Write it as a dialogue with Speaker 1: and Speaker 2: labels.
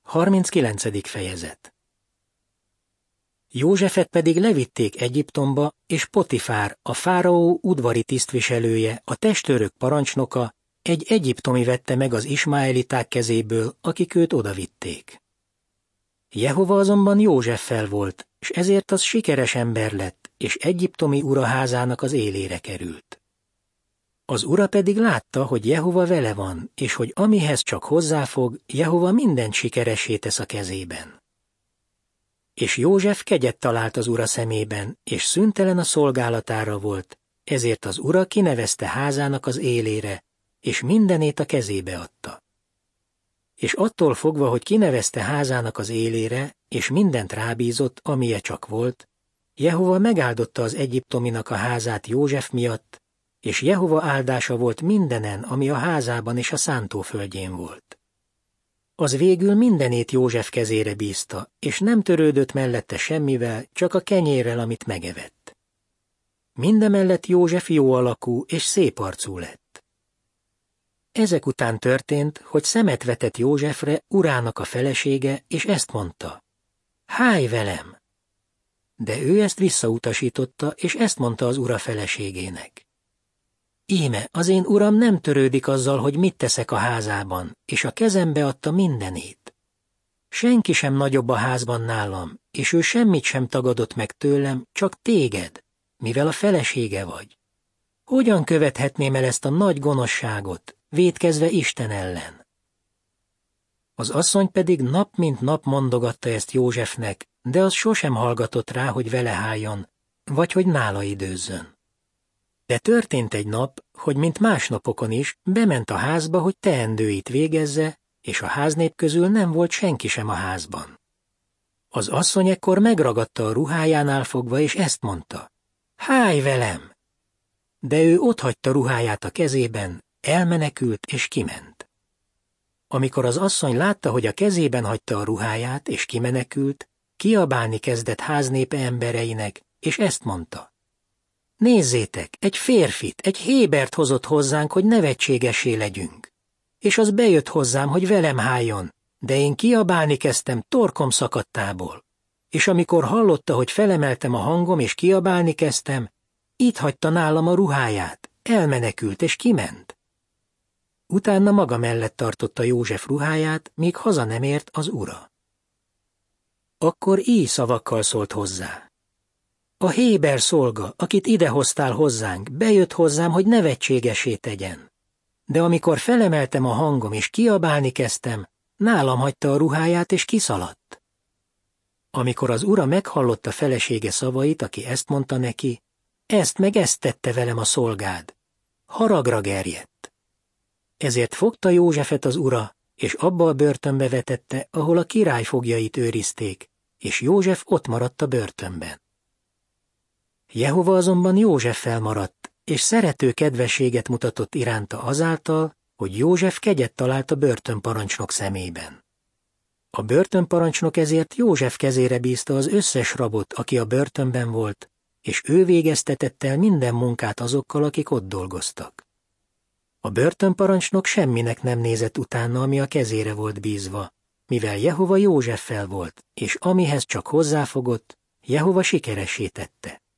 Speaker 1: 39. fejezet. Józsefet pedig levitték Egyiptomba, és Potifár, a fáraó udvari tisztviselője, a testőrök parancsnoka, egy egyiptomi vette meg az ismáeliták kezéből, akik őt odavitték. Jehova azonban Józseffel volt, és ezért az sikeres ember lett, és egyiptomi ura házának az élére került. Az ura pedig látta, hogy Jehova vele van, és hogy amihez csak hozzáfog, Jehova mindent sikeressé tesz a kezében. És József kegyet talált az ura szemében, és szüntelen a szolgálatára volt, ezért az ura kinevezte házának az élére, és mindenét a kezébe adta. És attól fogva, hogy kinevezte házának az élére, és mindent rábízott, amilyen csak volt, Jehova megáldotta az egyiptominak a házát József miatt, és Jehova áldása volt mindenen, ami a házában és a szántóföldjén volt. Az végül mindenét József kezére bízta, és nem törődött mellette semmivel, csak a kenyérrel, amit megevett. Mindemellett József jó alakú és szép arcú lett. Ezek után történt, hogy szemet vetett Józsefre urának a felesége, és ezt mondta: Háj velem! De ő ezt visszautasította, és ezt mondta az ura feleségének: Íme, az én uram nem törődik azzal, hogy mit teszek a házában, és a kezembe adta mindenét. Senki sem nagyobb a házban nálam, és ő semmit sem tagadott meg tőlem, csak téged, mivel a felesége vagy. Hogyan követhetném el ezt a nagy gonoszságot, vétkezve Isten ellen? Az asszony pedig nap mint nap mondogatta ezt Józsefnek, de az sosem hallgatott rá, hogy vele háljon, vagy hogy nála időzzön. De történt egy nap, hogy mint más napokon is, bement a házba, hogy teendőit végezze, és a háznép közül nem volt senki sem a házban. Az asszony ekkor megragadta a ruhájánál fogva, és ezt mondta: Háj velem! De ő otthagyta ruháját a kezében, elmenekült és kiment. Amikor az asszony látta, hogy a kezében hagyta a ruháját, és kimenekült, kiabálni kezdett háznépe embereinek, és ezt mondta: Nézzétek, egy férfit, egy Hébert hozott hozzánk, hogy nevetségessé legyünk. És az bejött hozzám, hogy velem háljon, de én kiabálni kezdtem torkom szakadtából. És amikor hallotta, hogy felemeltem a hangom és kiabálni kezdtem, itt hagyta nálam a ruháját, elmenekült és kiment. Utána maga mellett tartotta József ruháját, míg haza nem ért az ura. Akkor így szavakkal szólt hozzá: A Héber szolga, akit idehoztál hozzánk, bejött hozzám, hogy nevetségesé tegyen. De amikor felemeltem a hangom és kiabálni kezdtem, nálam hagyta a ruháját és kiszaladt. Amikor az ura meghallotta felesége szavait, aki ezt mondta neki, ezt meg ezt tette velem a szolgád, haragra gerjedt. Ezért fogta Józsefet az ura, és abba a börtönbe vetette, ahol a király foglyait őrizték, és József ott maradt a börtönben. Jehova azonban Józseffel maradt, és szerető kedvességet mutatott iránta azáltal, hogy József kegyet talált a börtönparancsnok szemében. A börtönparancsnok ezért József kezére bízta az összes rabot, aki a börtönben volt, és ő végeztetett el minden munkát azokkal, akik ott dolgoztak. A börtönparancsnok semminek nem nézett utána, ami a kezére volt bízva, mivel Jehova Józseffel volt, és amihez csak hozzáfogott, Jehova sikeressé tette.